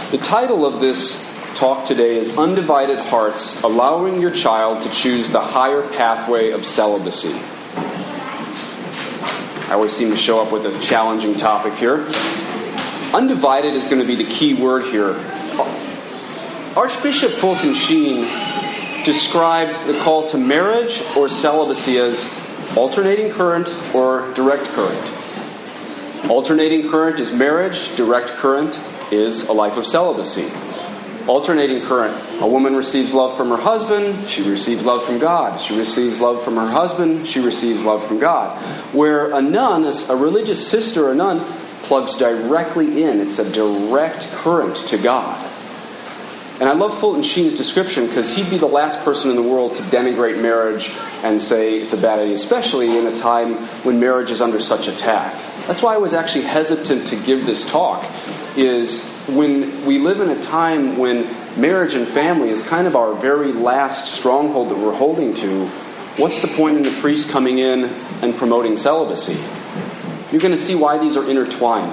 The title of this talk today is Undivided Hearts, Allowing Your Child to Choose the Higher Pathway of Celibacy. I always seem to show up with a challenging topic here. Undivided is going to be the key word here. Archbishop Fulton Sheen described the call to marriage or celibacy as alternating current or direct current. Alternating current is marriage, direct current is a life of celibacy. Alternating current, a woman receives love from her husband, she receives love from God. She receives love from her husband, she receives love from God. Where a nun, a religious sister or nun, plugs directly in. It's a direct current to God. And I love Fulton Sheen's description because he'd be the last person in the world to denigrate marriage and say it's a bad idea, especially in a time when marriage is under such attack. That's why I was actually hesitant to give this talk, is when we live in a time when marriage and family is kind of our very last stronghold that we're holding to, what's the point in the priest coming in and promoting celibacy? You're going to see why these are intertwined.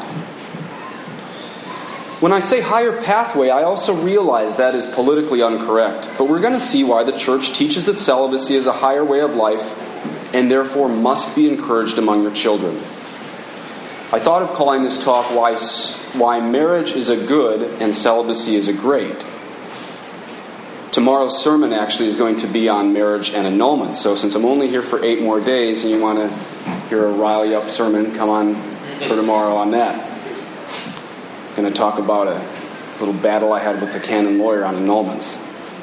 When I say higher pathway, I also realize that is politically incorrect. But we're going to see why the church teaches that celibacy is a higher way of life and therefore must be encouraged among your children. I thought of calling this talk Why Marriage is a Good and Celibacy is a Great. Tomorrow's sermon actually is going to be on marriage and annulment. So since I'm only here for 8 more days and you want to hear a riley-up sermon, come on for tomorrow on that. I'm going to talk about a little battle I had with the canon lawyer on annulments.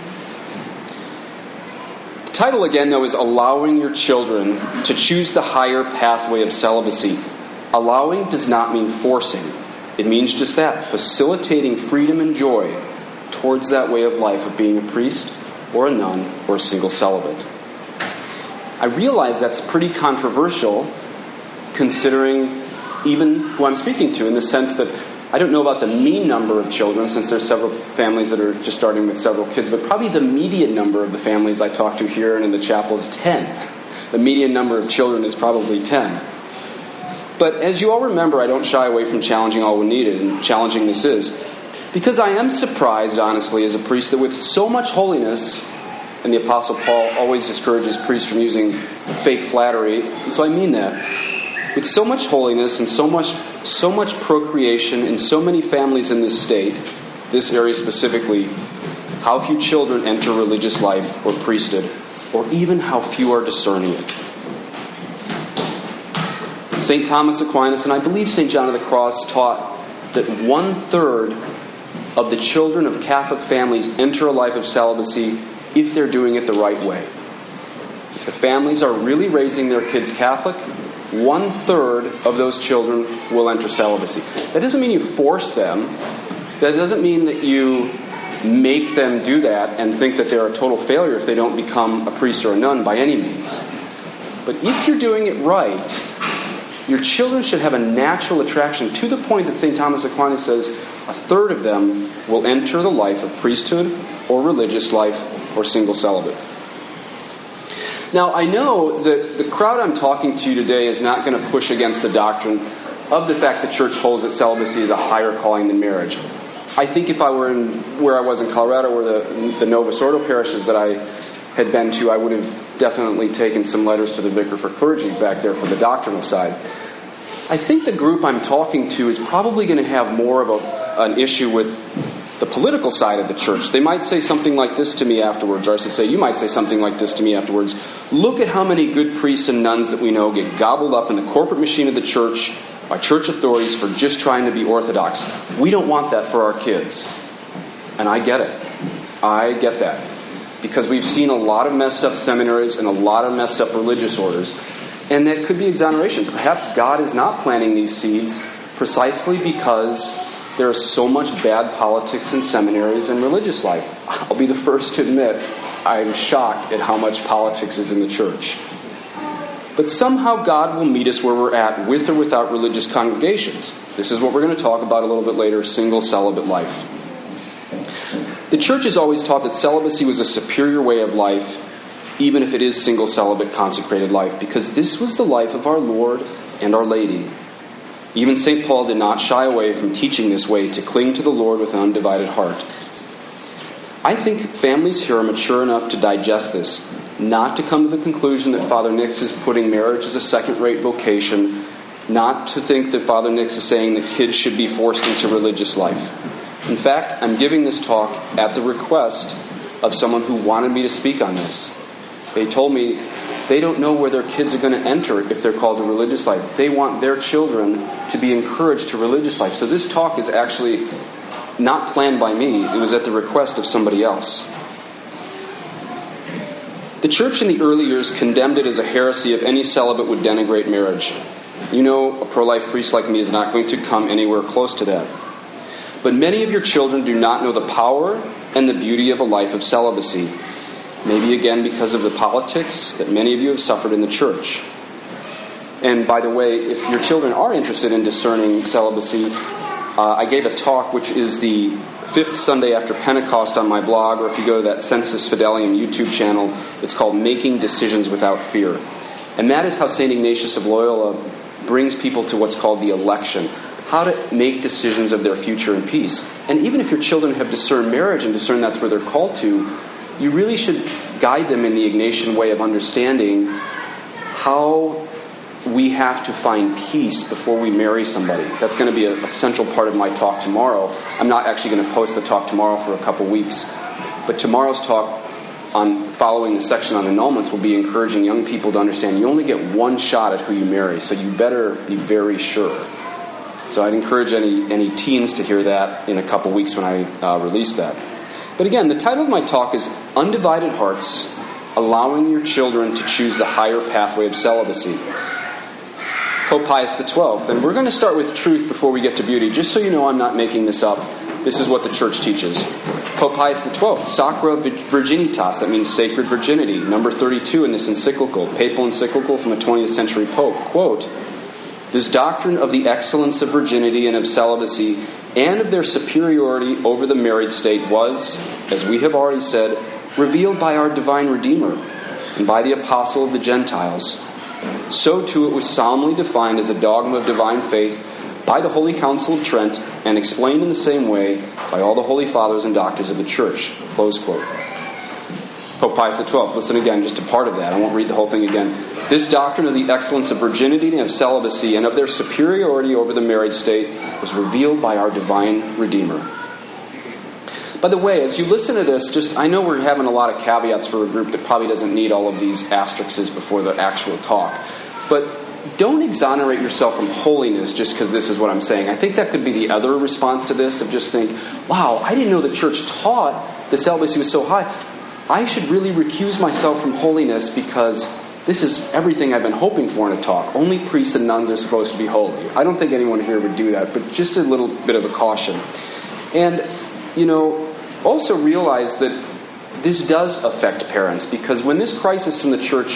The title again, though, is Allowing Your Children to Choose the Higher Pathway of Celibacy. Allowing does not mean forcing. It means just that, facilitating freedom and joy towards that way of life of being a priest or a nun or a single celibate. I realize that's pretty controversial considering even who I'm speaking to, in the sense that I don't know about the mean number of children, since there's several families that are just starting with several kids, but probably the median number of the families I talk to here and in the chapel is 10. The median number of children is probably 10. But as you all remember, I don't shy away from challenging all when needed, and challenging this is, because I am surprised, honestly, as a priest, that with so much holiness, and the Apostle Paul always discourages priests from using fake flattery, and so I mean that, with so much holiness and so much procreation in so many families in this state, this area specifically, how few children enter religious life or priesthood, or even how few are discerning it. St. Thomas Aquinas, and I believe St. John of the Cross, taught that 1/3 of the children of Catholic families enter a life of celibacy if they're doing it the right way. If the families are really raising their kids Catholic, 1/3 of those children will enter celibacy. That doesn't mean you force them. That doesn't mean that you make them do that and think that they're a total failure if they don't become a priest or a nun by any means. But if you're doing it right, your children should have a natural attraction to the point that St. Thomas Aquinas says 1/3 of them will enter the life of priesthood or religious life or single celibate. Now, I know that the crowd I'm talking to today is not going to push against the doctrine of the fact the church holds that celibacy is a higher calling than marriage. I think if I were where I was in Colorado, or the Novus Ordo parishes that I had been to, I would have definitely taken some letters to the vicar for clergy back there for the doctrinal side. I think the group I'm talking to is probably going to have more of an issue with the political side of the church. They might say something like this to me afterwards, or I should say, you might say something like this to me afterwards. Look at how many good priests and nuns that we know get gobbled up in the corporate machine of the church by church authorities for just trying to be orthodox. We don't want that for our kids. And I get it. I get that. Because we've seen a lot of messed up seminaries and a lot of messed up religious orders. And that could be exoneration. Perhaps God is not planting these seeds precisely because there is so much bad politics in seminaries and religious life. I'll be the first to admit I'm shocked at how much politics is in the church. But somehow God will meet us where we're at, with or without religious congregations. This is what we're going to talk about a little bit later, single celibate life. The church has always taught that celibacy was a superior way of life, even if it is single celibate consecrated life, because this was the life of our Lord and Our Lady. Even St. Paul did not shy away from teaching this way, to cling to the Lord with an undivided heart. I think families here are mature enough to digest this, not to come to the conclusion that Father Nix is putting marriage as a second-rate vocation, not to think that Father Nix is saying that kids should be forced into religious life. In fact, I'm giving this talk at the request of someone who wanted me to speak on this. They told me they don't know where their kids are going to enter if they're called to religious life. They want their children to be encouraged to religious life. So this talk is actually not planned by me. It was at the request of somebody else. The church in the early years condemned it as a heresy if any celibate would denigrate marriage. You know, a pro-life priest like me is not going to come anywhere close to that. But many of your children do not know the power and the beauty of a life of celibacy. Maybe again because of the politics that many of you have suffered in the church. And by the way, if your children are interested in discerning celibacy, I gave a talk which is the 5th Sunday after Pentecost on my blog, or if you go to that Sensus Fidelium YouTube channel, it's called Making Decisions Without Fear. And that is how St. Ignatius of Loyola brings people to what's called the election. How to make decisions of their future in peace. And even if your children have discerned marriage and discerned that's where they're called to, you really should guide them in the Ignatian way of understanding how we have to find peace before we marry somebody. That's going to be a central part of my talk tomorrow. I'm not actually going to post the talk tomorrow for a couple weeks. But tomorrow's talk, on following the section on annulments, will be encouraging young people to understand you only get one shot at who you marry, so you better be very sure. So I'd encourage any teens to hear that in a couple weeks when I release that. But again, the title of my talk is Undivided Hearts, Allowing Your Children to Choose the Higher Pathway of Celibacy. Pope Pius XII. And we're going to start with truth before we get to beauty. Just so you know I'm not making this up, this is what the Church teaches. Pope Pius XII, Sacra Virginitas, that means sacred virginity. Number 32 in this encyclical, papal encyclical from a 20th century Pope. Quote, "This doctrine of the excellence of virginity and of celibacy and of their superiority over the married state was, as we have already said, revealed by our divine Redeemer and by the apostle of the Gentiles. So too it was solemnly defined as a dogma of divine faith by the Holy Council of Trent and explained in the same way by all the Holy Fathers and Doctors of the Church." Close quote. Pope Pius XII, listen again, just a part of that. I won't read the whole thing again. "This doctrine of the excellence of virginity and of celibacy and of their superiority over the married state was revealed by our divine Redeemer." By the way, as you listen to this, I know we're having a lot of caveats for a group that probably doesn't need all of these asterisks before the actual talk. But don't exonerate yourself from holiness just because this is what I'm saying. I think that could be the other response to this, of just think, wow, I didn't know the church taught the celibacy was so high. I should really recuse myself from holiness because this is everything I've been hoping for in a talk. Only priests and nuns are supposed to be holy. I don't think anyone here would do that, but just a little bit of a caution. And, also realize that this does affect parents, because when this crisis in the church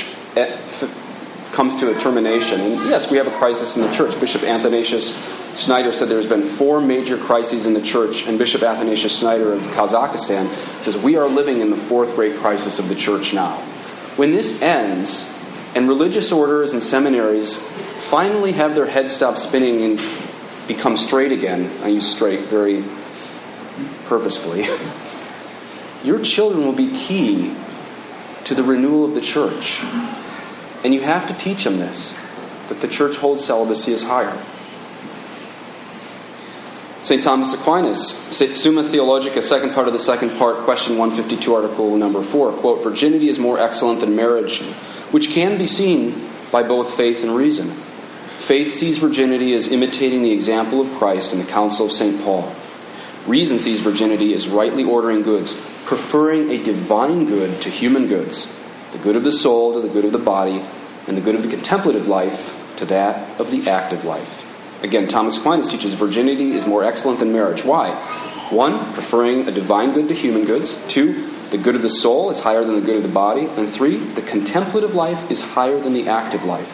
comes to a termination, and yes, we have a crisis in the church. Bishop Athanasius Schneider said there's been 4 major crises in the church, and Bishop Athanasius Schneider of Kazakhstan says we are living in the 4th great crisis of the church now. When this ends, and religious orders and seminaries finally have their heads stop spinning and become straight again, I use straight very purposefully, your children will be key to the renewal of the church. And you have to teach them this, that the church holds celibacy as higher. St. Thomas Aquinas, Summa Theologica, second part of the second part, question 152, article number 4, quote, "Virginity is more excellent than marriage, which can be seen by both faith and reason. Faith sees virginity as imitating the example of Christ in the counsel of St. Paul. Reason sees virginity as rightly ordering goods, preferring a divine good to human goods, the good of the soul to the good of the body, and the good of the contemplative life to that of the active life." Again, Thomas Aquinas teaches virginity is more excellent than marriage. Why? 1, preferring a divine good to human goods. 2, the good of the soul is higher than the good of the body. And 3, the contemplative life is higher than the active life.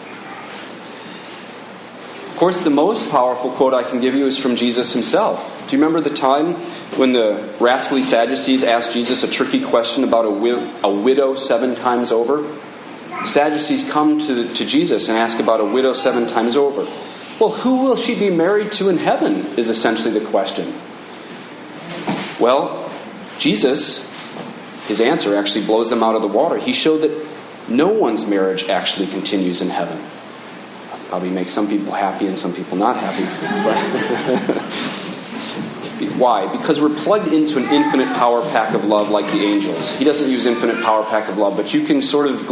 Of course, the most powerful quote I can give you is from Jesus himself. Do you remember the time when the rascally Sadducees asked Jesus a tricky question about a widow 7 times over? The Sadducees come to Jesus and ask about a widow 7 times over. Well, who will she be married to in heaven is essentially the question. Well, Jesus, his answer actually blows them out of the water. He showed that no one's marriage actually continues in heaven. Probably makes some people happy and some people not happy. Why? Because we're plugged into an infinite power pack of love like the angels. He doesn't use infinite power pack of love, but you can sort of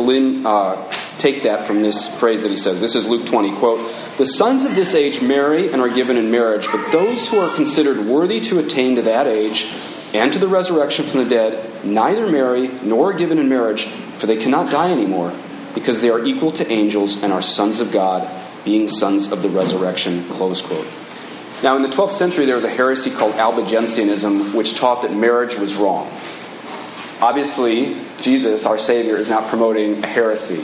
take that from this phrase that he says. This is Luke 20, quote, "The sons of this age marry and are given in marriage, but those who are considered worthy to attain to that age and to the resurrection from the dead neither marry nor are given in marriage, for they cannot die anymore, because they are equal to angels and are sons of God, being sons of the resurrection," close quote. Now, in the 12th century, there was a heresy called Albigensianism, which taught that marriage was wrong. Obviously, Jesus, our Savior, is not promoting a heresy,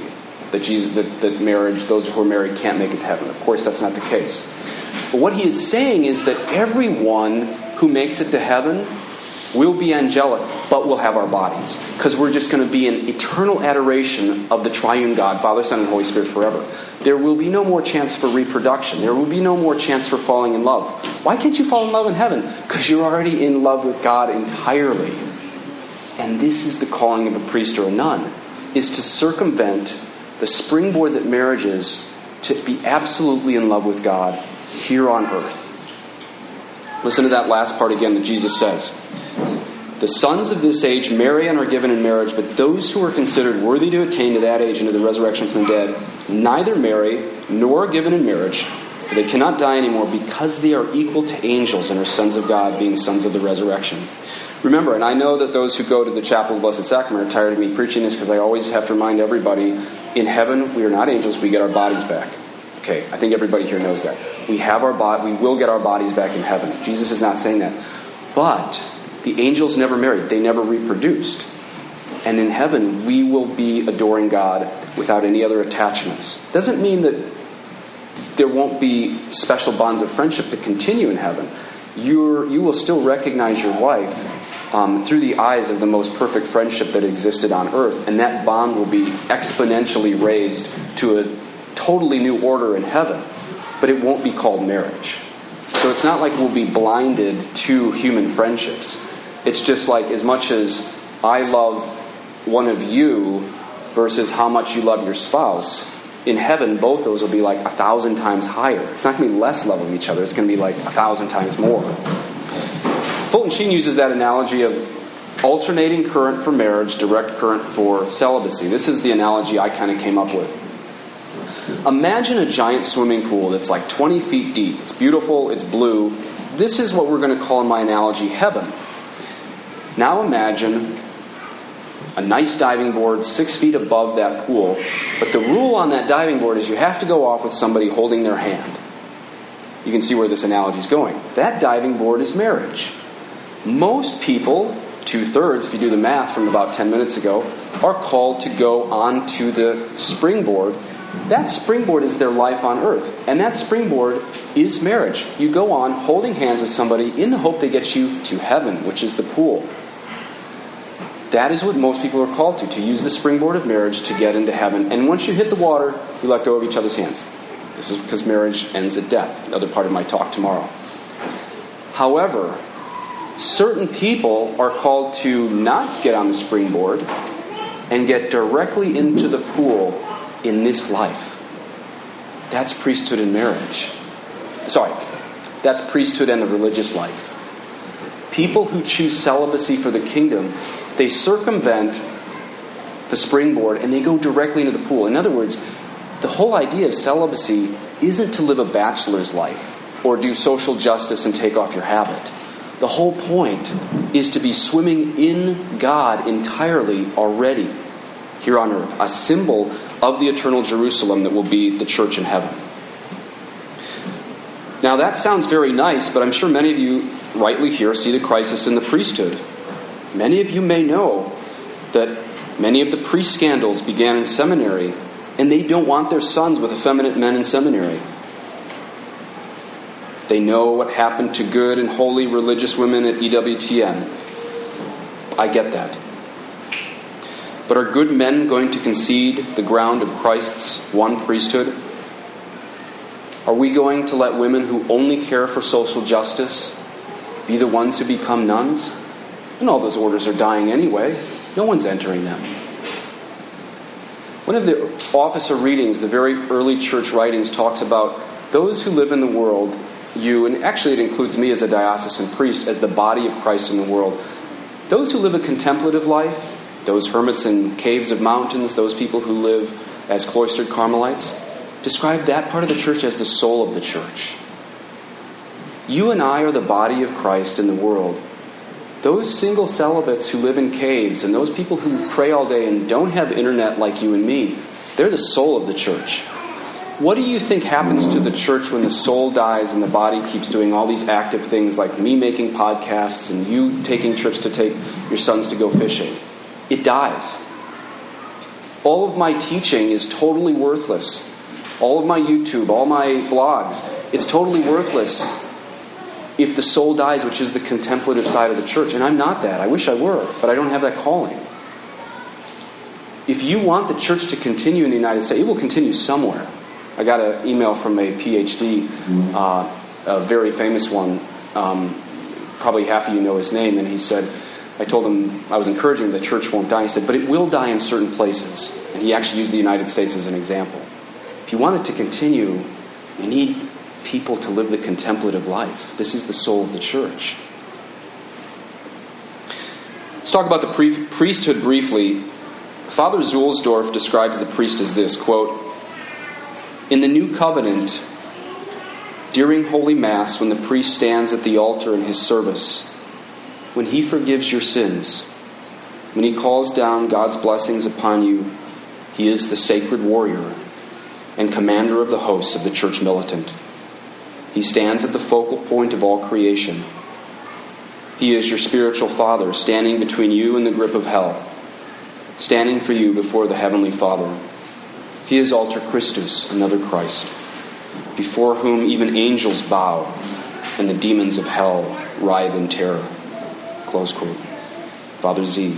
that marriage, those who are married can't make it to heaven. Of course, that's not the case. But what he is saying is that everyone who makes it to heaven will be angelic, but will have our bodies. Because we're just going to be in eternal adoration of the triune God, Father, Son, and Holy Spirit forever. There will be no more chance for reproduction. There will be no more chance for falling in love. Why can't you fall in love in heaven? Because you're already in love with God entirely. And this is the calling of a priest or a nun, is to circumvent the springboard that marriage is, to be absolutely in love with God here on earth. Listen to that last part again that Jesus says. "The sons of this age marry and are given in marriage, but those who are considered worthy to attain to that age and to the resurrection from the dead neither marry nor are given in marriage, for they cannot die anymore, because they are equal to angels and are sons of God, being sons of the resurrection." Remember, and I know that those who go to the Chapel of the Blessed Sacrament are tired of me preaching this, because I always have to remind everybody, in heaven we are not angels, we get our bodies back. Okay, I think everybody here knows that. We will get our bodies back in heaven. Jesus is not saying that. But the angels never married. They never reproduced. And in heaven, we will be adoring God without any other attachments. Doesn't mean that there won't be special bonds of friendship that continue in heaven. You will still recognize your wife through the eyes of the most perfect friendship that existed on earth. And that bond will be exponentially raised to a totally new order in heaven. But it won't be called marriage. So it's not like we'll be blinded to human friendships. It's just like, as much as I love one of you versus how much you love your spouse, in heaven both those will be like 1,000 times higher. It's not going to be less love of each other. It's going to be like 1,000 times more. Fulton Sheen uses that analogy of alternating current for marriage, direct current for celibacy. This is the analogy I kind of came up with. Imagine a giant swimming pool that's like 20 feet deep. It's beautiful. It's blue. This is what we're going to call, in my analogy, heaven. Now imagine a nice diving board 6 feet above that pool. But the rule on that diving board is you have to go off with somebody holding their hand. You can see where this analogy is going. That diving board is marriage. Most people, 2/3, if you do the math from about 10 minutes ago, are called to go onto the springboard. That springboard is their life on earth. And that springboard is marriage. You go on holding hands with somebody in the hope they get you to heaven, which is the pool. That is what most people are called to use the springboard of marriage to get into heaven. And once you hit the water, you let go of each other's hands. This is because marriage ends at death. Another part of my talk tomorrow. However, certain people are called to not get on the springboard and get directly into the pool in this life. That's priesthood and marriage. That's priesthood and the religious life. People who choose celibacy for the kingdom, they circumvent the springboard and they go directly into the pool. In other words, the whole idea of celibacy isn't to live a bachelor's life or do social justice and take off your habit. The whole point is to be swimming in God entirely already here on earth, a symbol of the eternal Jerusalem that will be the church in heaven. Now that sounds very nice, but I'm sure many of you rightly here see the crisis in the priesthood. Many of you may know that many of the priest scandals began in seminary, and they don't want their sons with effeminate men in seminary. They know what happened to good and holy religious women at EWTN. I get that. But are good men going to concede the ground of Christ's one priesthood? Are we going to let women who only care for social justice be the ones who become nuns? And all those orders are dying anyway. No one's entering them. One of the officer readings, the very early church writings, talks about those who live in the world, and actually it includes me as a diocesan priest, as the body of Christ in the world. Those who live a contemplative life, those hermits in caves of mountains, those people who live as cloistered Carmelites, describe that part of the church as the soul of the church. You and I are the body of Christ in the world. Those single celibates who live in caves and those people who pray all day and don't have internet like you and me, they're the soul of the church. What do you think happens to the church when the soul dies and the body keeps doing all these active things like me making podcasts and you taking trips to take your sons to go fishing? It dies. All of my teaching is totally worthless. All of my YouTube, all my blogs, it's totally worthless if the soul dies, which is the contemplative side of the church. And I'm not that. I wish I were, but I don't have that calling. If you want the church to continue in the United States, it will continue somewhere. I got an email from a PhD, a very famous one. Probably half of you know his name. And he said, I told him, I was encouraging the church won't die. He said, but it will die in certain places. And he actually used the United States as an example. If you want it to continue, you need people to live the contemplative life. This is the soul of the church. Let's talk about the priesthood briefly. Father Zuhlsdorf describes the priest as this, quote, "In the new covenant, during Holy Mass, when the priest stands at the altar in his service, when he forgives your sins, when he calls down God's blessings upon you, he is the sacred warrior and commander of the hosts of the church militant. He stands at the focal point of all creation. He is your spiritual father, standing between you and the grip of hell, standing for you before the Heavenly Father. He is Alter Christus, another Christ, before whom even angels bow and the demons of hell writhe in terror." Close quote. Father Z.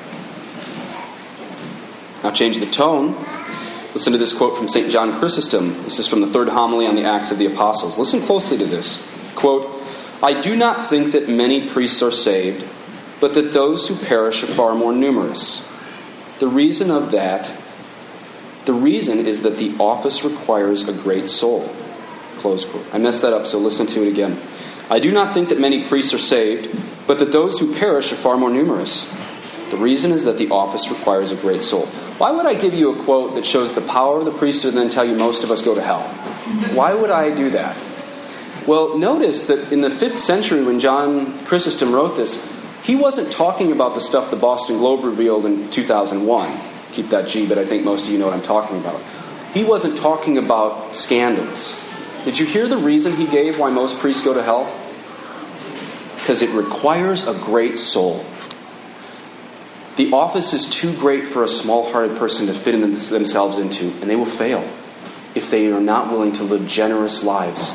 Now change the tone. Listen to this quote from St. John Chrysostom. This is from the third homily on the Acts of the Apostles. Listen closely to this. Quote, "I do not think that many priests are saved, but that those who perish are far more numerous. The reason is that the office requires a great soul." Close quote. I messed that up, so listen to it again. "I do not think that many priests are saved, but that those who perish are far more numerous. The reason is that the office requires a great soul." Why would I give you a quote that shows the power of the priesthood and then tell you most of us go to hell? Why would I do that? Well, notice that in the 5th century when John Chrysostom wrote this, he wasn't talking about the stuff the Boston Globe revealed in 2001. Keep that G, but I think most of you know what I'm talking about. He wasn't talking about scandals. Did you hear the reason he gave why most priests go to hell? Because it requires a great soul. The office is too great for a small-hearted person to fit themselves into, and they will fail if they are not willing to live generous lives.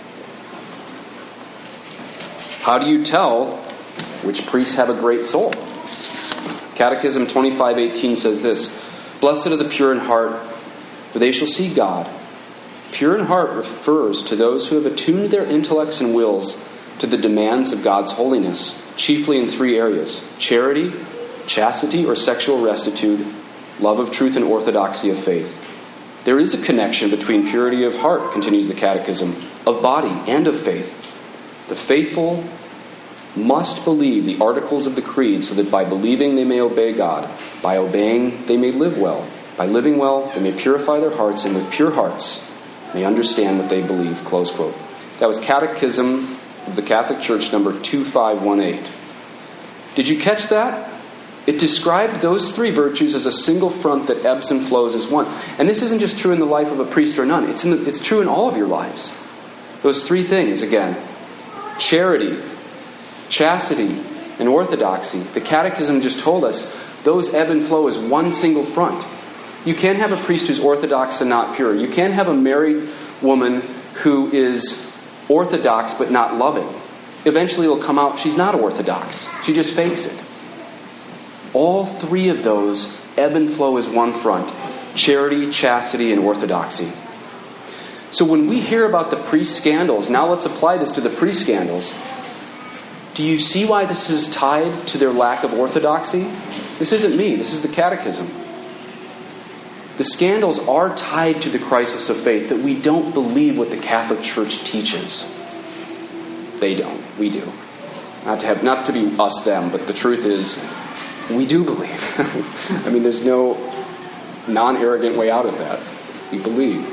How do you tell which priests have a great soul? Catechism 25:18 says this, "Blessed are the pure in heart, for they shall see God." Pure in heart refers to those who have attuned their intellects and wills to the demands of God's holiness, chiefly in 3 areas: charity, chastity or sexual rectitude, love of truth and orthodoxy of faith. There is a connection between purity of heart, continues the Catechism, of body and of faith. The faithful must believe the articles of the Creed so that by believing they may obey God. By obeying they may live well. By living well they may purify their hearts, and with pure hearts may understand what they believe. Close quote. That was Catechism of the Catholic Church number 2518. Did you catch that? It described those 3 virtues as a single front that ebbs and flows as one. And this isn't just true in the life of a priest or a nun. It's true in all of your lives. Those 3 things, again. Charity, chastity, and orthodoxy. The Catechism just told us those ebb and flow as one single front. You can't have a priest who's orthodox and not pure. You can't have a married woman who is orthodox but not loving. Eventually it'll come out she's not orthodox. She just fakes it. All 3 of those ebb and flow as one front: charity, chastity, and orthodoxy. So when we hear about the priest scandals, now let's apply this to the priest scandals. Do you see why this is tied to their lack of orthodoxy? This isn't me. This is the Catechism. The scandals are tied to the crisis of faith, that we don't believe what the Catholic Church teaches. They don't. We do. Not to be us, them, but the truth is, we do believe. I mean, there's no non-arrogant way out of that. We believe.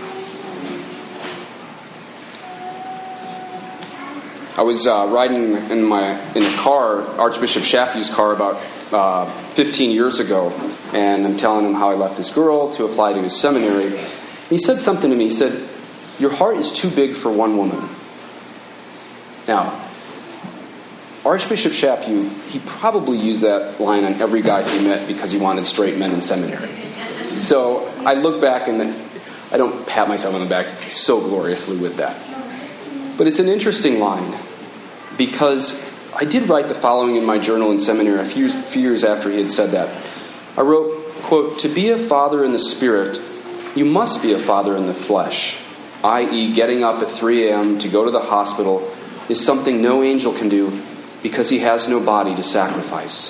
I was riding in a car, Archbishop Chaput's car, about 15 years ago, and I'm telling him how I left this girl to apply to his seminary. And he said something to me. He said, "Your heart is too big for one woman." Now, Archbishop Chaput, he probably used that line on every guy he met because he wanted straight men in seminary. So I look back and I don't pat myself on the back so gloriously with that. But it's an interesting line, because I did write the following in my journal in seminary a few years after he had said that. I wrote, quote, "To be a father in the spirit, you must be a father in the flesh, i.e. getting up at 3 a.m. to go to the hospital is something no angel can do because he has no body to sacrifice.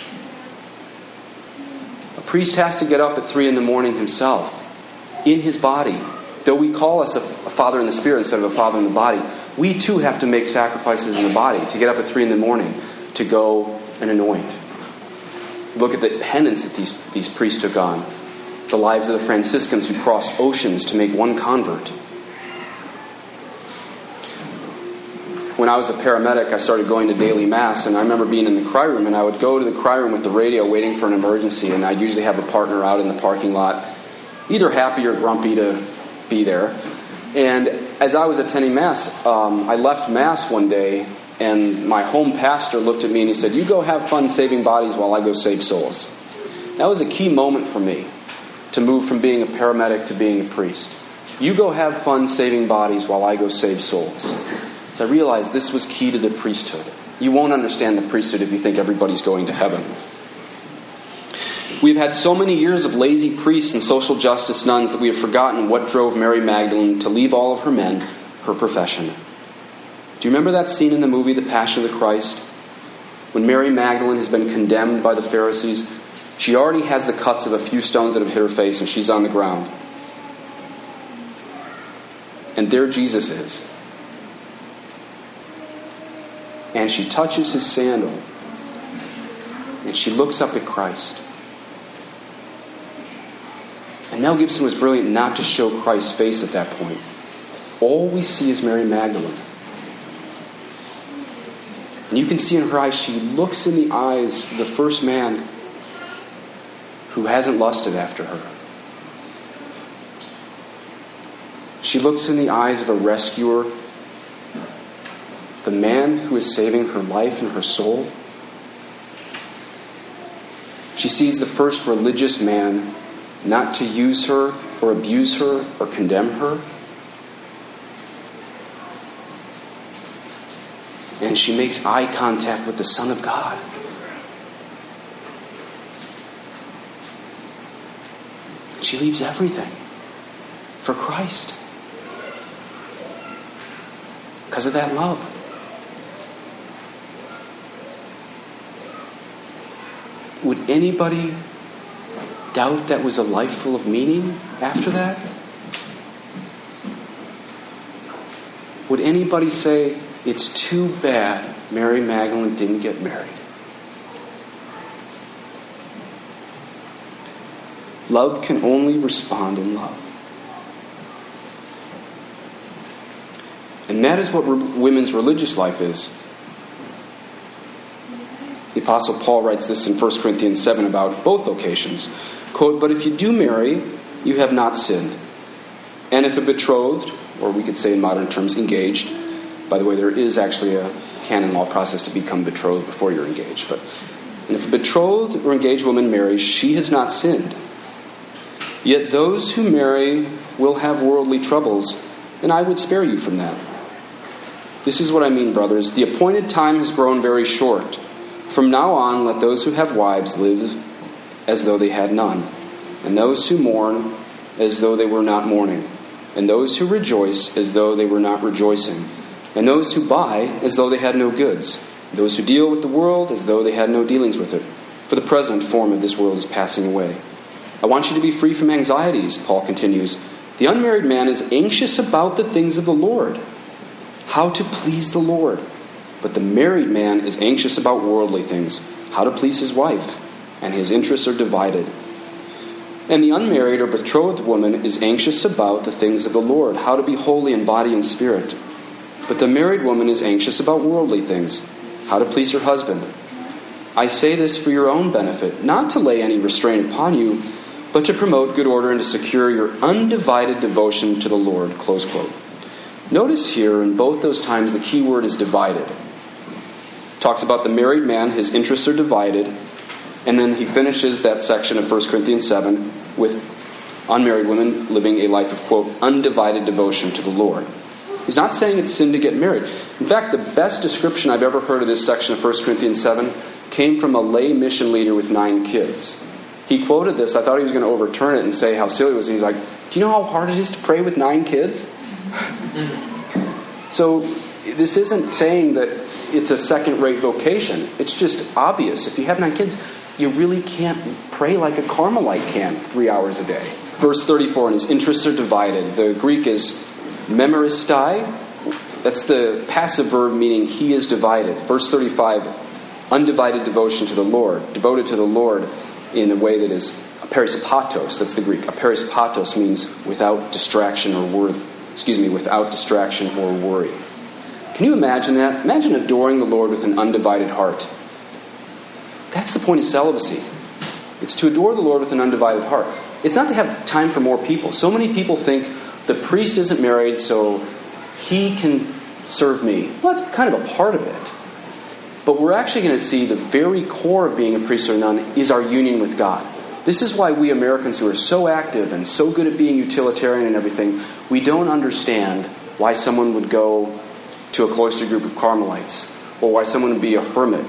A priest has to get up at 3 a.m. himself, in his body. Though we call us a father in the spirit instead of a father in the body, we too have to make sacrifices in the body to get up at 3 a.m. to go and anoint. Look at the penance that these priests took on. The lives of the Franciscans who crossed oceans to make one convert. When I was a paramedic, I started going to daily mass, and I remember being in the cry room, and I would go to the cry room with the radio waiting for an emergency, and I'd usually have a partner out in the parking lot, either happy or grumpy to be there. And as I was attending Mass, I left Mass one day, and my home pastor looked at me and he said, "You go have fun saving bodies while I go save souls." That was a key moment for me, to move from being a paramedic to being a priest. You go have fun saving bodies while I go save souls. So I realized this was key to the priesthood. You won't understand the priesthood if you think everybody's going to heaven. We've had so many years of lazy priests and social justice nuns that we have forgotten what drove Mary Magdalene to leave all of her men, her profession. Do you remember that scene in the movie The Passion of the Christ? When Mary Magdalene has been condemned by the Pharisees, she already has the cuts of a few stones that have hit her face, and she's on the ground. And there Jesus is. And she touches his sandal, and she looks up at Christ. And Mel Gibson was brilliant not to show Christ's face at that point. All we see is Mary Magdalene. And you can see in her eyes, she looks in the eyes of the first man who hasn't lusted after her. She looks in the eyes of a rescuer, the man who is saving her life and her soul. She sees the first religious man not to use her or abuse her or condemn her. And she makes eye contact with the Son of God. She leaves everything for Christ because of that love. Would anybody doubt that was a life full of meaning after that? Would anybody say, it's too bad Mary Magdalene didn't get married? Love can only respond in love. And that is what women's religious life is. The Apostle Paul writes this in 1 Corinthians 7 about both vocations. Quote, "But if you do marry, you have not sinned. And if a betrothed," or we could say in modern terms engaged, by the way, there is actually a canon law process to become betrothed before you're engaged. And if a betrothed or engaged woman marries, she has not sinned. Yet those who marry will have worldly troubles, and I would spare you from that. This is what I mean, brothers. The appointed time has grown very short. From now on, let those who have wives live as though they had none, and those who mourn as though they were not mourning. and those who rejoice as though they were not rejoicing, and those who buy as though they had no goods, and those who deal with the world as though they had no dealings with it. For the present form of this world is passing away. I want you to be free from anxieties, Paul continues. The unmarried man is anxious about the things of the Lord, how to please the Lord. But the married man is anxious about worldly things, how to please his wife, and his interests are divided. And the unmarried or betrothed woman is anxious about the things of the Lord, how to be holy in body and spirit. But the married woman is anxious about worldly things, how to please her husband. I say this for your own benefit, not to lay any restraint upon you, but to promote good order and to secure your undivided devotion to the Lord. Close quote. Notice here in both those times the key word is divided. Talks about the married man, his interests are divided, and then he finishes that section of 1 Corinthians 7 with unmarried women living a life of, quote, undivided devotion to the Lord. He's not saying it's sin to get married. In fact, the best description I've ever heard of this section of 1 Corinthians 7 came from a lay mission leader with 9 kids. He quoted this. I thought he was going to overturn it and say how silly it was. He's like, do you know how hard it is to pray with 9 kids? So this isn't saying that it's a second-rate vocation. It's just obvious. If you have 9 kids, you really can't pray like a Carmelite can 3 hours a day. Verse 34, and his interests are divided. The Greek is memoristai. That's the passive verb meaning he is divided. Verse 35, undivided devotion to the Lord. Devoted to the Lord in a way that is aperispatos. That's the Greek. Aperispatos means without distraction or without distraction or worry. Can you imagine that? Imagine adoring the Lord with an undivided heart. That's the point of celibacy. It's to adore the Lord with an undivided heart. It's not to have time for more people. So many people think the priest isn't married, so he can serve me. Well, that's kind of a part of it. But we're actually going to see the very core of being a priest or nun is our union with God. This is why we Americans who are so active and so good at being utilitarian and everything, we don't understand why someone would go to a cloistered group of Carmelites or why someone would be a hermit.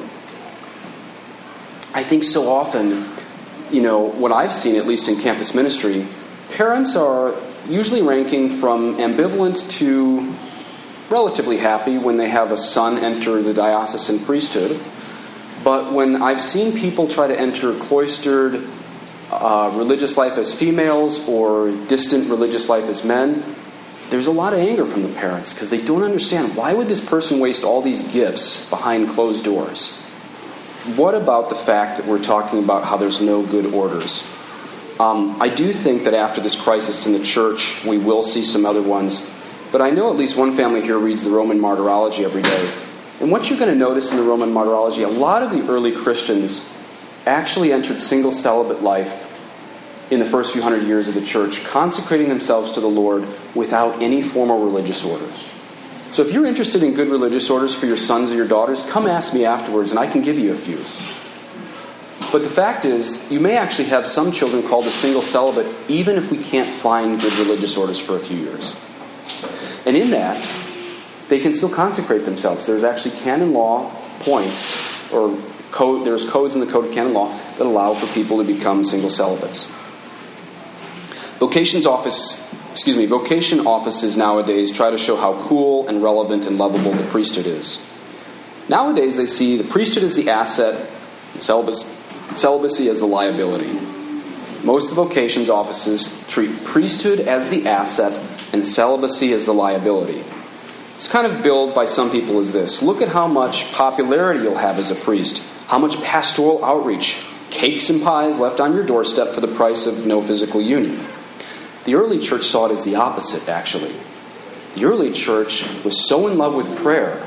I think so often, what I've seen, at least in campus ministry, parents are usually ranking from ambivalent to relatively happy when they have a son enter the diocesan priesthood. But when I've seen people try to enter cloistered religious life as females or distant religious life as men, there's a lot of anger from the parents because they don't understand, why would this person waste all these gifts behind closed doors? What about the fact that we're talking about how there's no good orders? I do think that after this crisis in the church, we will see some other ones. But I know at least one family here reads the Roman Martyrology every day. And what you're going to notice in the Roman Martyrology, a lot of the early Christians actually entered single celibate life in the first few hundred years of the church, consecrating themselves to the Lord without any formal religious orders. So if you're interested in good religious orders for your sons or your daughters, come ask me afterwards and I can give you a few. But the fact is, you may actually have some children called a single celibate even if we can't find good religious orders for a few years. And in that, they can still consecrate themselves. There's actually canon law points, or there's codes in the Code of Canon Law that allow for people to become single celibates. Vocation offices nowadays try to show how cool and relevant and lovable the priesthood is. Nowadays they see the priesthood as the asset and celibacy as the liability. Most of the vocations offices treat priesthood as the asset and celibacy as the liability. It's kind of billed by some people as this: look at how much popularity you'll have as a priest, how much pastoral outreach, cakes and pies left on your doorstep for the price of no physical union. The early church saw it as the opposite, actually. The early church was so in love with prayer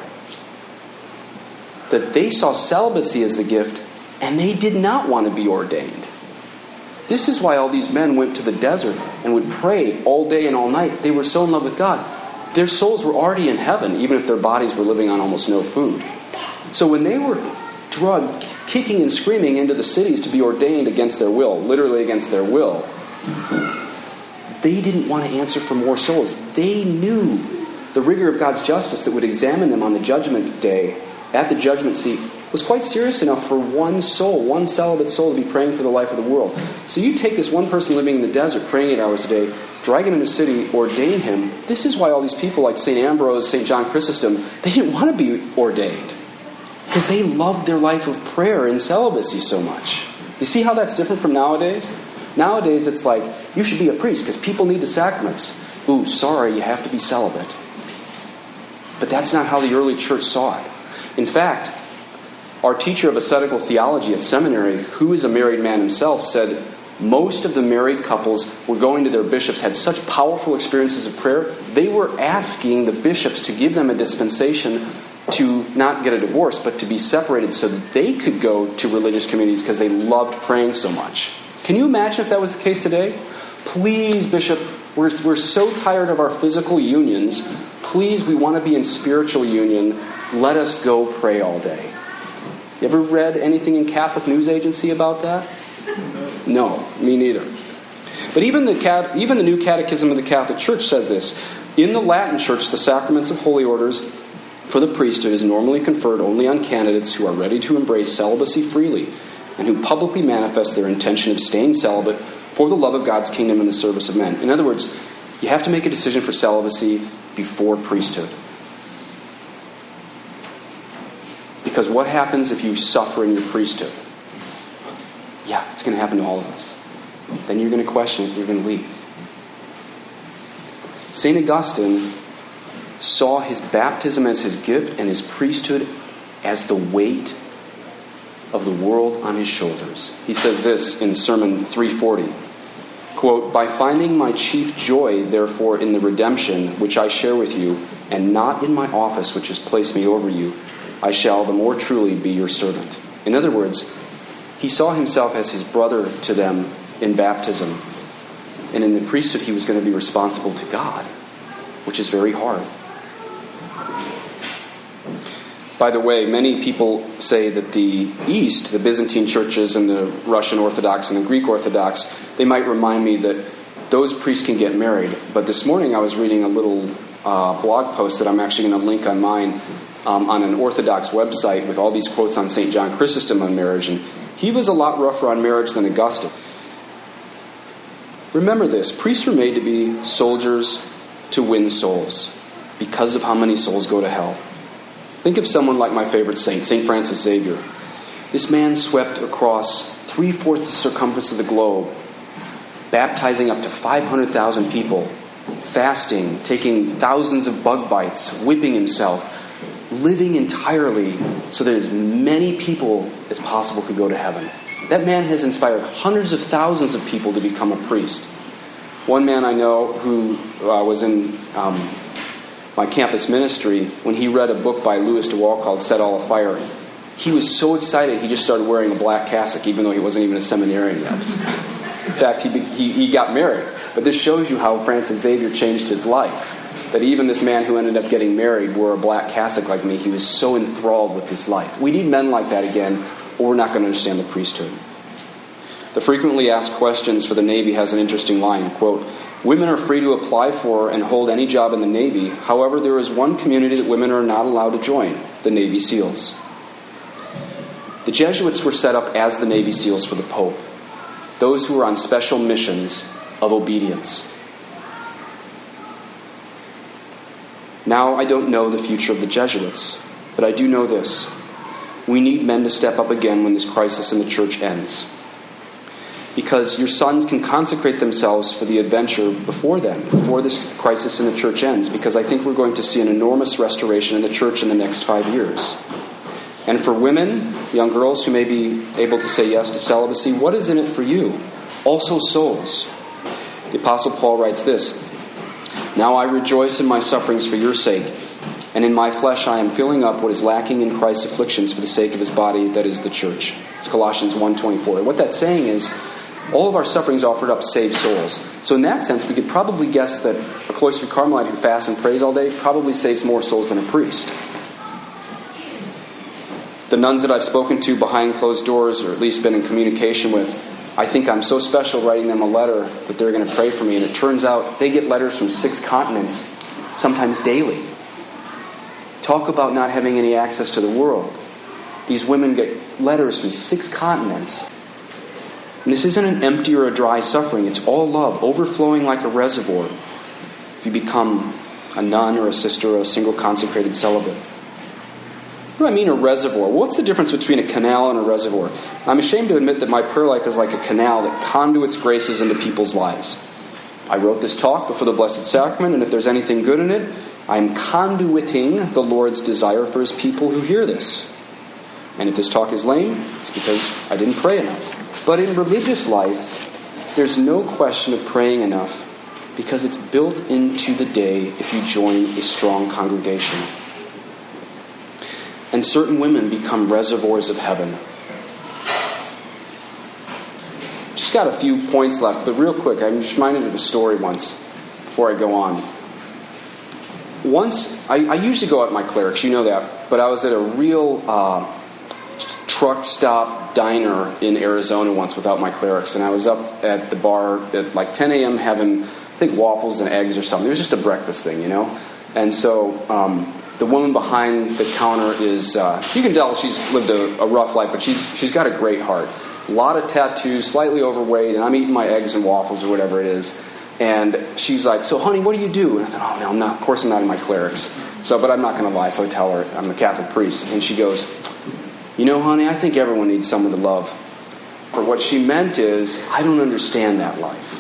that they saw celibacy as the gift, and they did not want to be ordained. This is why all these men went to the desert and would pray all day and all night. They were so in love with God. Their souls were already in heaven, even if their bodies were living on almost no food. So when they were drugged, kicking and screaming into the cities to be ordained against their will, literally against their will, they didn't want to answer for more souls. They knew the rigor of God's justice that would examine them on the judgment day, at the judgment seat, was quite serious enough for one soul, one celibate soul, to be praying for the life of the world. So you take this one person living in the desert, praying 8 hours a day, drag him into the city, ordain him. This is why all these people like St. Ambrose, St. John Chrysostom, they didn't want to be ordained. Because they loved their life of prayer and celibacy so much. You see how that's different from nowadays? Nowadays it's like, you should be a priest because people need the sacraments. Ooh, sorry, you have to be celibate. But that's not how the early church saw it. In fact, our teacher of ascetical theology at seminary, who is a married man himself, said most of the married couples were going to their bishops, had such powerful experiences of prayer, they were asking the bishops to give them a dispensation to not get a divorce, but to be separated so that they could go to religious communities because they loved praying so much. Can you imagine if that was the case today? Please, Bishop, we're so tired of our physical unions. Please, we want to be in spiritual union. Let us go pray all day. You ever read anything in Catholic News Agency about that? No, me neither. But even the New Catechism of the Catholic Church says this. In the Latin Church, the sacraments of holy orders for the priesthood is normally conferred only on candidates who are ready to embrace celibacy freely and who publicly manifest their intention of staying celibate for the love of God's kingdom and the service of men. In other words, you have to make a decision for celibacy before priesthood. Because what happens if you suffer in your priesthood? Yeah, it's going to happen to all of us. Then you're going to question it, you're going to leave. St. Augustine saw his baptism as his gift and his priesthood as the weight of the world on his shoulders. He says this in Sermon 340, quote, "By finding my chief joy, therefore, in the redemption which I share with you, and not in my office which has placed me over you, I shall the more truly be your servant." In other words, he saw himself as his brother to them in baptism. And in the priesthood, he was going to be responsible to God, which is very hard. By the way, many people say that the East, the Byzantine churches and the Russian Orthodox and the Greek Orthodox, they might remind me that those priests can get married. But this morning I was reading a little blog post that I'm actually going to link on mine on an Orthodox website with all these quotes on St. John Chrysostom on marriage. And he was a lot rougher on marriage than Augustine. Remember this, priests were made to be soldiers to win souls because of how many souls go to hell. Think of someone like my favorite saint, St. Francis Xavier. This man swept across 3/4 the circumference of the globe, baptizing up to 500,000 people, fasting, taking thousands of bug bites, whipping himself, living entirely so that as many people as possible could go to heaven. That man has inspired hundreds of thousands of people to become a priest. One man I know who was in my campus ministry, when he read a book by Louis de Wohl called Set All Afire, he was so excited he just started wearing a black cassock even though he wasn't even a seminarian yet. In fact, he got married. But this shows you how Francis Xavier changed his life. That even this man who ended up getting married wore a black cassock like me. He was so enthralled with his life. We need men like that again, or we're not going to understand the priesthood. The frequently asked questions for the Navy has an interesting line, quote, "Women are free to apply for and hold any job in the Navy. However, there is one community that women are not allowed to join, the Navy SEALs." The Jesuits were set up as the Navy SEALs for the Pope, those who were on special missions of obedience. Now, I don't know the future of the Jesuits, but I do know this. We need men to step up again when this crisis in the church ends. Because your sons can consecrate themselves for the adventure before then, before this crisis in the church ends, because I think we're going to see an enormous restoration in the church in the next 5 years. And for women, young girls who may be able to say yes to celibacy, what is in it for you? Also souls. The Apostle Paul writes this, "Now I rejoice in my sufferings for your sake, and in my flesh I am filling up what is lacking in Christ's afflictions for the sake of his body, that is the church." It's Colossians 1:24. What that's saying is, all of our sufferings offered up save souls. So in that sense, we could probably guess that a cloistered Carmelite who fasts and prays all day probably saves more souls than a priest. The nuns that I've spoken to behind closed doors, or at least been in communication with, I think I'm so special writing them a letter that they're going to pray for me. And it turns out they get letters from 6 continents, sometimes daily. Talk about not having any access to the world. These women get letters from 6 continents. And this isn't an empty or a dry suffering. It's all love, overflowing like a reservoir if you become a nun or a sister or a single consecrated celibate. What do I mean a reservoir? What's the difference between a canal and a reservoir? I'm ashamed to admit that my prayer life is like a canal that conduits graces into people's lives. I wrote this talk before the Blessed Sacrament, and if there's anything good in it, I'm conduiting the Lord's desire for His people who hear this. And if this talk is lame, it's because I didn't pray enough. But in religious life, there's no question of praying enough because it's built into the day if you join a strong congregation. And certain women become reservoirs of heaven. Just got a few points left, but real quick, I'm just reminded of a story once before I go on. Once, I usually go out with my clerics, you know that, but I was at a real truck stop diner in Arizona once without my clerics, and I was up at the bar at like 10 a.m. having, I think, waffles and eggs or something. It was just a breakfast thing, you know? And so the woman behind the counter is, you can tell she's lived a rough life, but she's got a great heart. A lot of tattoos, slightly overweight, and I'm eating my eggs and waffles or whatever it is. And she's like, so honey, what do you do? And I thought, oh no, I'm not. Of course I'm not in my clerics. So, but I'm not going to lie, so I tell her I'm a Catholic priest. And she goes, you know, honey, I think everyone needs someone to love. For what she meant is, I don't understand that life.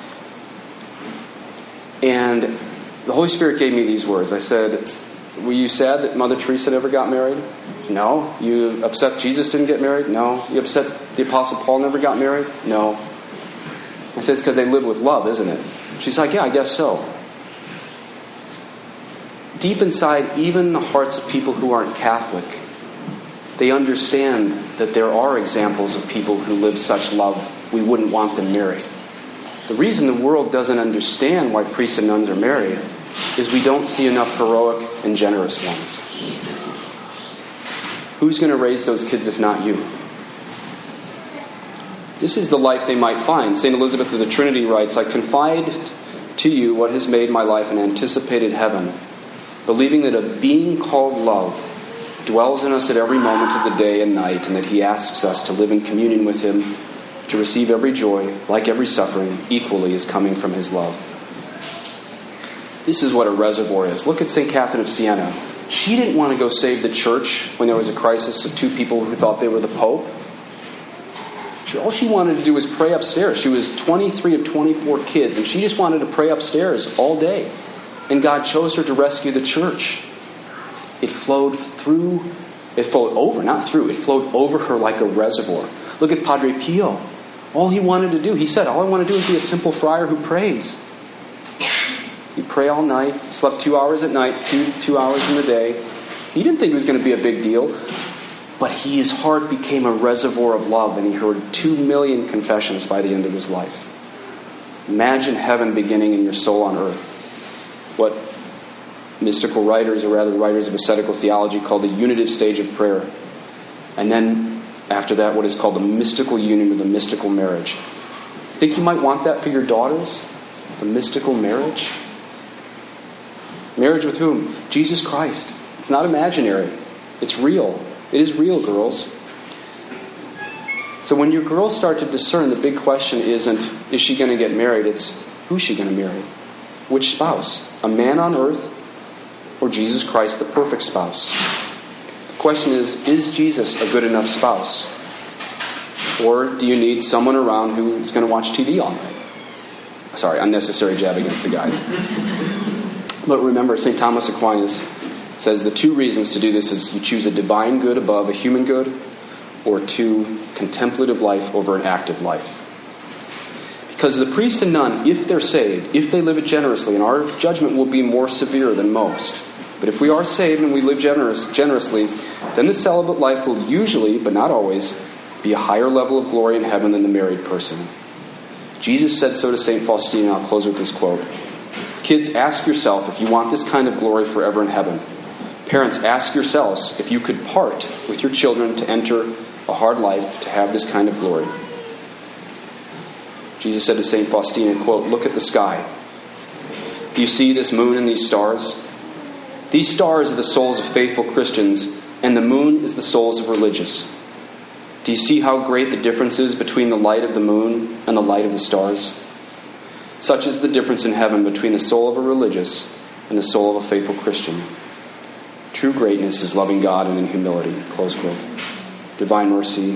And the Holy Spirit gave me these words. I said, were you sad that Mother Teresa never got married? No. You upset Jesus didn't get married? No. You upset the Apostle Paul never got married? No. I said, it's because they live with love, isn't it? She's like, yeah, I guess so. Deep inside, even the hearts of people who aren't Catholic, they understand that there are examples of people who live such love we wouldn't want them married. The reason the world doesn't understand why priests and nuns are married is we don't see enough heroic and generous ones. Who's going to raise those kids if not you? This is the life they might find. St. Elizabeth of the Trinity writes, I confide to you what has made my life an anticipated heaven, believing that a being called love dwells in us at every moment of the day and night, and that He asks us to live in communion with Him, to receive every joy, like every suffering, equally as coming from His love. This is what a reservoir is. Look at St. Catherine of Siena. She didn't want to go save the church when there was a crisis of two people who thought they were the Pope. All she wanted to do was pray upstairs. She was 23 of 24 kids, and she just wanted to pray upstairs all day. And God chose her to rescue the church. It flowed over her like a reservoir. Look at Padre Pio. All he wanted to do, he said, all I want to do is be a simple friar who prays. He'd pray all night, slept 2 hours at night, two hours in the day. He didn't think it was going to be a big deal. But his heart became a reservoir of love, and he heard 2 million confessions by the end of his life. Imagine heaven beginning in your soul on earth. What mystical writers, or rather writers of ascetical theology, call the unitive stage of prayer. And then, after that, what is called the mystical union or the mystical marriage. Think you might want that for your daughters? The mystical marriage? Marriage with whom? Jesus Christ. It's not imaginary. It's real. It is real, girls. So when your girls start to discern, the big question isn't, is she going to get married? It's, who's she going to marry? Which spouse? A man on earth or Jesus Christ, the perfect spouse? The question is Jesus a good enough spouse? Or do you need someone around who's going to watch TV all night? Sorry, unnecessary jab against the guys. But remember, St. Thomas Aquinas says the two reasons to do this is you choose a divine good above a human good, or 2, contemplative life over an active life. Because the priest and nun, if they're saved, if they live it generously, and our judgment will be more severe than most, but if we are saved and we live generously, then the celibate life will usually, but not always, be a higher level of glory in heaven than the married person. Jesus said so to St. Faustina, and I'll close with this quote. Kids, ask yourself if you want this kind of glory forever in heaven. Parents, ask yourselves if you could part with your children to enter a hard life to have this kind of glory. Jesus said to St. Faustina, quote, look at the sky. Do you see this moon and these stars? These stars are the souls of faithful Christians, and the moon is the souls of religious. Do you see how great the difference is between the light of the moon and the light of the stars? Such is the difference in heaven between the soul of a religious and the soul of a faithful Christian. True greatness is loving God and in humility. Close quote. Divine Mercy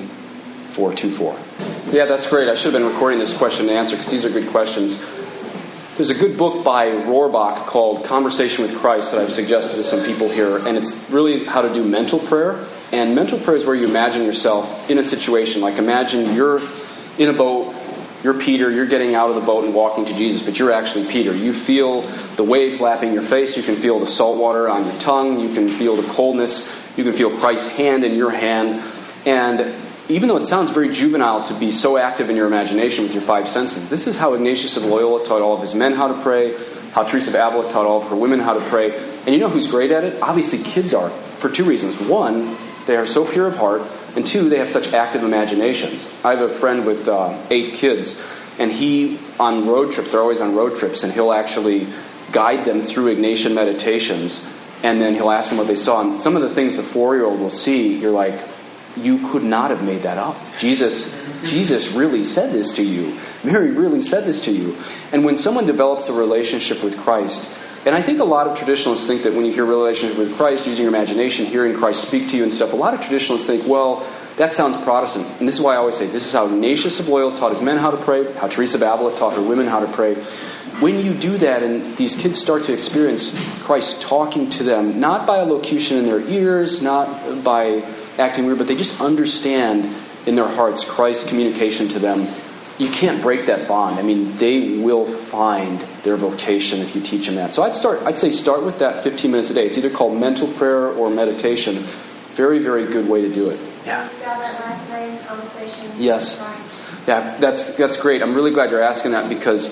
424. Yeah, that's great. I should have been recording this question and answer because these are good questions. There's a good book by Rohrbach called Conversation with Christ that I've suggested to some people here, and it's really how to do mental prayer. And mental prayer is where you imagine yourself in a situation. Like imagine you're in a boat, you're Peter, you're getting out of the boat and walking to Jesus, but you're actually Peter. You feel the waves lapping your face, you can feel the salt water on your tongue, you can feel the coldness, you can feel Christ's hand in your hand. And even though it sounds very juvenile to be so active in your imagination with your five senses, this is how Ignatius of Loyola taught all of his men how to pray, how Teresa of Avila taught all of her women how to pray. And you know who's great at it? Obviously kids are, for two reasons. One, they are so pure of heart, and two, they have such active imaginations. I have a friend with 8 kids, and he, on road trips, they're always on road trips, and he'll actually guide them through Ignatian meditations, and then he'll ask them what they saw. And some of the things the 4-year-old will see, you're like, you could not have made that up. Jesus really said this to you. Mary really said this to you. And when someone develops a relationship with Christ, and I think a lot of traditionalists think that when you hear relationship with Christ, using your imagination, hearing Christ speak to you and stuff, a lot of traditionalists think, well, that sounds Protestant. And this is why I always say, this is how Ignatius of Loyola taught his men how to pray, how Teresa of Avila taught her women how to pray. When you do that and these kids start to experience Christ talking to them, not by a locution in their ears, not by acting weird, but they just understand in their hearts Christ's communication to them, you can't break that bond. I mean, they will find their vocation if you teach them that. So I'd say start with that 15 minutes a day. It's either called mental prayer or meditation. Very, very good way to do it. Yeah. Spell that last name, Conversation Yes. with Christ. Yeah, that's great. I'm really glad you're asking that because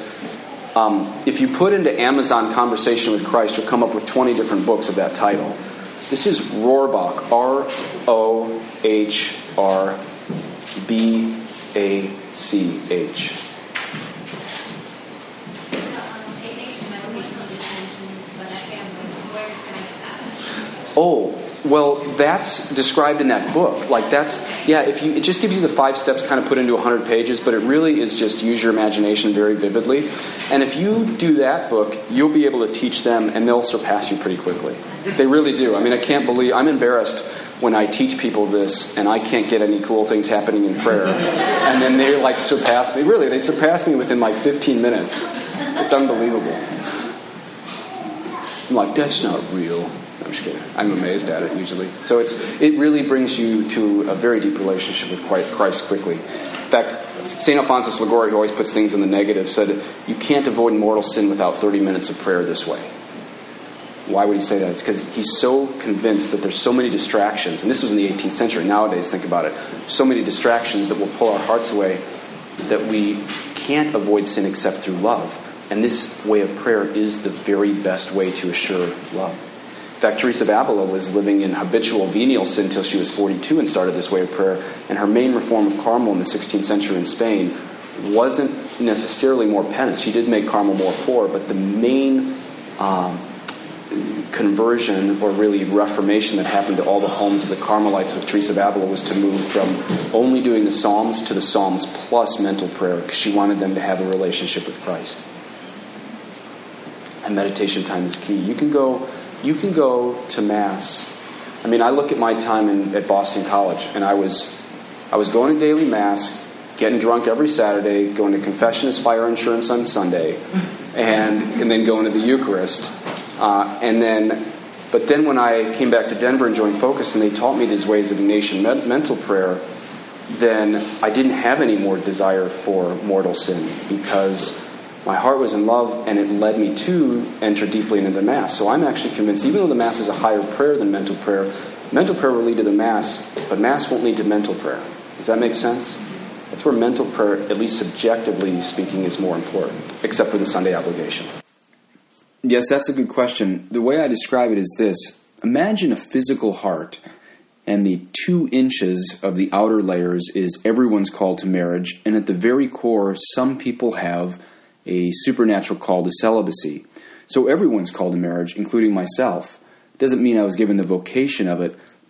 if you put into Amazon Conversation with Christ, you'll come up with 20 different books of that title. This is Rohrbach, R-O-H-R-B-A-C-H. Oh, well, that's described in that book. Like it just gives you the 5 steps kind of put into 100 pages, but it really is just use your imagination very vividly. And if you do that book, you'll be able to teach them and they'll surpass you pretty quickly. They really do. I mean, I'm embarrassed when I teach people this and I can't get any cool things happening in prayer. And then they surpass me. Really, they surpass me within 15 minutes. It's unbelievable. I'm like, that's not real. I'm just kidding. I'm amazed at it usually. So it really brings you to a very deep relationship with Christ quickly. In fact, St. Alphonsus Liguori, who always puts things in the negative, said, you can't avoid mortal sin without 30 minutes of prayer this way. Why would he say that? It's because he's so convinced that there's so many distractions, and this was in the 18th century. Nowadays, think about it. So many distractions that will pull our hearts away that we can't avoid sin except through love. And this way of prayer is the very best way to assure love. In fact, Teresa of Avila was living in habitual venial sin until she was 42 and started this way of prayer. And her main reform of Carmel in the 16th century in Spain wasn't necessarily more penance. She did make Carmel more poor, but the main conversion or really reformation that happened to all the homes of the Carmelites with Teresa of Avila was to move from only doing the Psalms to the Psalms plus mental prayer because she wanted them to have a relationship with Christ. And meditation time is key. You can go to Mass. I mean, I look at my time at Boston College, and I was going to daily Mass, getting drunk every Saturday, going to confession as fire insurance on Sunday, and then going to the Eucharist. But then when I came back to Denver and joined Focus, and they taught me these ways of Ignatian mental prayer, then I didn't have any more desire for mortal sin because my heart was in love, and it led me to enter deeply into the Mass. So I'm actually convinced, even though the Mass is a higher prayer than mental prayer will lead to the Mass, but Mass won't lead to mental prayer. Does that make sense? That's where mental prayer, at least subjectively speaking, is more important, except for the Sunday obligation. Yes, that's a good question. The way I describe it is this. Imagine a physical heart, and the 2 inches of the outer layers is everyone's call to marriage, and at the very core, some people have a supernatural call to celibacy. So everyone's called to marriage, including myself. Doesn't mean I was given the vocation of it, but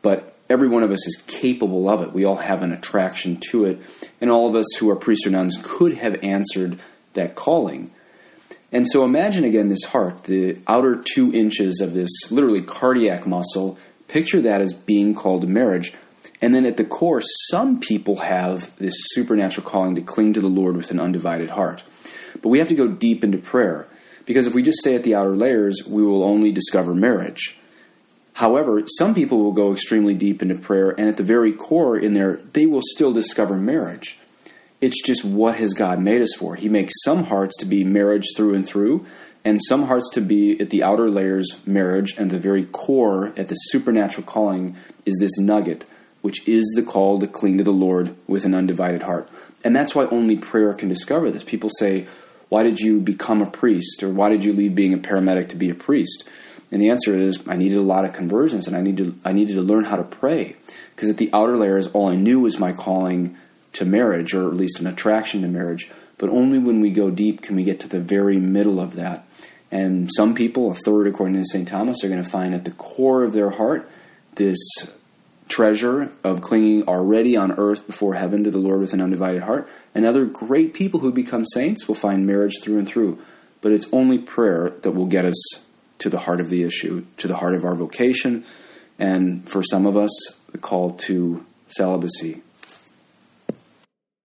every one of us is capable of it. We all have an attraction to it. And all of us who are priests or nuns could have answered that calling. And so imagine again this heart, the outer 2 inches of this literally cardiac muscle. Picture that as being called to marriage. And then at the core, some people have this supernatural calling to cling to the Lord with an undivided heart. But we have to go deep into prayer, because if we just stay at the outer layers, we will only discover marriage. However, some people will go extremely deep into prayer, and at the very core in there, they will still discover marriage. It's just, what has God made us for? He makes some hearts to be marriage through and through, and some hearts to be at the outer layers marriage, and the very core, at the supernatural calling, is this nugget, which is the call to cling to the Lord with an undivided heart. And that's why only prayer can discover this. People say, why did you become a priest? Or why did you leave being a paramedic to be a priest? And the answer is, I needed a lot of conversions, and I needed to learn how to pray. Because at the outer layers, all I knew was my calling to marriage, or at least an attraction to marriage. But only when we go deep can we get to the very middle of that. And some people, a third according to St. Thomas, are going to find at the core of their heart this treasure of clinging already on earth before heaven to the Lord with an undivided heart. And other great people who become saints will find marriage through and through. But it's only prayer that will get us to the heart of the issue, to the heart of our vocation, and for some of us, the call to celibacy.